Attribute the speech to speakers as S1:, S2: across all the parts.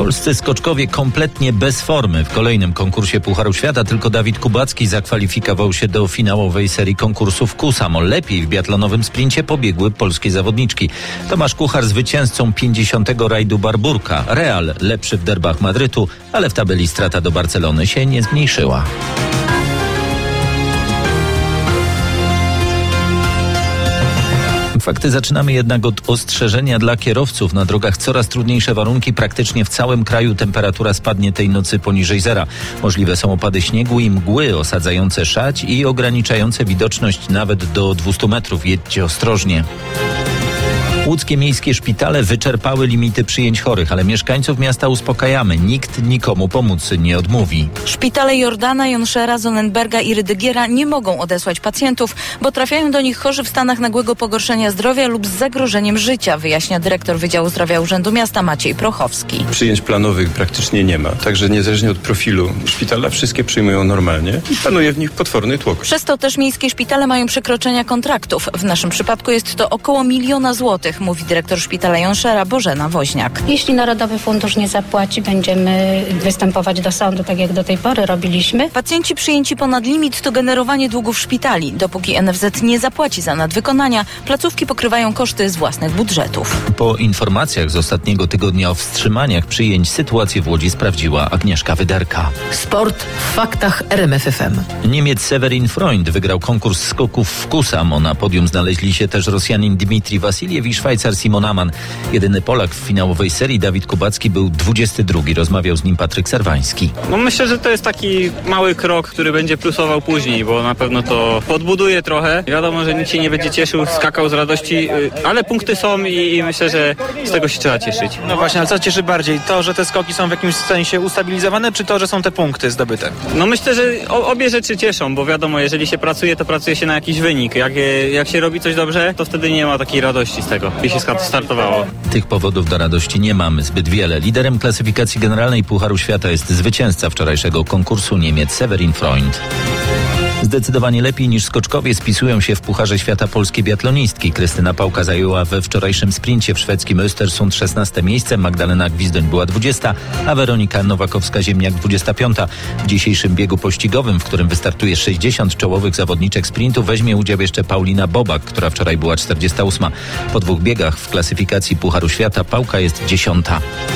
S1: Polscy skoczkowie kompletnie bez formy. W kolejnym konkursie Pucharu Świata tylko Dawid Kubacki zakwalifikował się do finałowej serii konkursów KUSAM. Lepiej w biatlonowym sprincie pobiegły polskie zawodniczki. Tomasz Kuchar zwycięzcą 50. rajdu Barburka. Real lepszy w derbach Madrytu, ale w tabeli strata do Barcelony się nie zmniejszyła. Fakty zaczynamy jednak od ostrzeżenia dla kierowców. Na drogach coraz trudniejsze warunki. Praktycznie w całym kraju temperatura spadnie tej nocy poniżej zera. Możliwe są opady śniegu i mgły osadzające szać i ograniczające widoczność nawet do 200 metrów. Jedźcie ostrożnie. Łódzkie miejskie szpitale wyczerpały limity przyjęć chorych, ale mieszkańców miasta uspokajamy. Nikt nikomu pomóc nie odmówi.
S2: Szpitale Jordana, Jonszera, Sonnenberga i Rydygiera nie mogą odesłać pacjentów, bo trafiają do nich chorzy w stanach nagłego pogorszenia zdrowia lub z zagrożeniem życia, wyjaśnia dyrektor Wydziału Zdrowia Urzędu Miasta Maciej Prochowski.
S3: Przyjęć planowych praktycznie nie ma, także niezależnie od profilu szpitala wszystkie przyjmują normalnie i panuje w nich potworny tłok.
S2: Przez to też miejskie szpitale mają przekroczenia kontraktów. W naszym przypadku jest to około 1 miliona złotych, mówi dyrektor szpitala Jonszera Bożena Woźniak.
S4: Jeśli Narodowy Fundusz nie zapłaci, będziemy występować do sądu, tak jak do tej pory robiliśmy.
S2: Pacjenci przyjęci ponad limit to generowanie długów szpitali. Dopóki NFZ nie zapłaci za nadwykonania, placówki pokrywają koszty z własnych budżetów.
S1: Po informacjach z ostatniego tygodnia o wstrzymaniach przyjęć sytuację w Łodzi sprawdziła Agnieszka Wyderka.
S5: Sport w faktach RMF FM.
S1: Niemiec Severin Freund wygrał konkurs skoków w KUSAM. Na podium znaleźli się też Rosjanin Dmitrij Wasiliew i Szwajcar Simon Amann. Jedyny Polak w finałowej serii, Dawid Kubacki, był 22. Rozmawiał z nim Patryk Serwański.
S6: Myślę, że to jest taki mały krok, który będzie plusował później, bo na pewno to podbuduje trochę. Wiadomo, że nikt się nie będzie cieszył, skakał z radości, ale punkty są i myślę, że z tego się trzeba cieszyć.
S7: No właśnie, ale co cieszy bardziej? To, że te skoki są w jakimś sensie ustabilizowane, czy to, że są te punkty zdobyte?
S6: Myślę, że obie rzeczy cieszą, bo wiadomo, jeżeli się pracuje, to pracuje się na jakiś wynik. Jak się robi coś dobrze, to wtedy nie ma takiej radości z tego, jeśli się startowało.
S1: Tych powodów do radości nie mamy zbyt wiele. Liderem klasyfikacji generalnej Pucharu Świata jest zwycięzca wczorajszego konkursu, Niemiec Severin Freund. Zdecydowanie lepiej niż skoczkowie spisują się w Pucharze Świata polskie biatlonistki. Krystyna Pałka zajęła we wczorajszym sprincie w szwedzkim Östersund 16. miejsce, Magdalena Gwizdoń była 20, a Weronika Nowakowska-Ziemniak 25. W dzisiejszym biegu pościgowym, w którym wystartuje 60 czołowych zawodniczek sprintu, weźmie udział jeszcze Paulina Bobak, która wczoraj była 48. Po 2 biegach w klasyfikacji Pucharu Świata Pałka jest 10.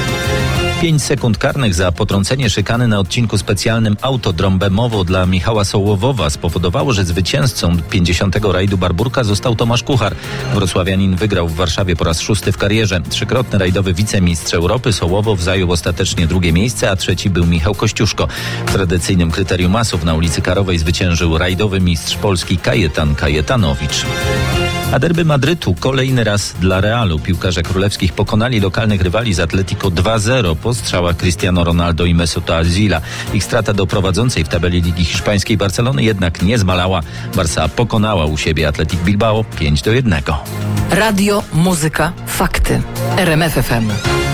S1: 5 sekund karnych za potrącenie szykany na odcinku specjalnym Autodrom Bemowo dla Michała Sołowowa spowodowało, że zwycięzcą 50. rajdu Barburka został Tomasz Kuchar. Wrocławianin wygrał w Warszawie po raz 6. w karierze. 3-krotny rajdowy wicemistrz Europy Sołowow zajął ostatecznie 2. miejsce, a 3. był Michał Kościuszko. W tradycyjnym kryterium masów na ulicy Karowej zwyciężył rajdowy mistrz Polski Kajetan Kajetanowicz. A derby Madrytu kolejny raz dla Realu. Piłkarze królewskich pokonali lokalnych rywali z Atletico 2-0 po strzałach Cristiano Ronaldo i Mesut Ozila. Ich strata do prowadzącej w tabeli Ligi Hiszpańskiej Barcelony jednak nie zmalała. Barca pokonała u siebie Athletic Bilbao 5-1.
S5: Radio, muzyka, fakty. RMF FM.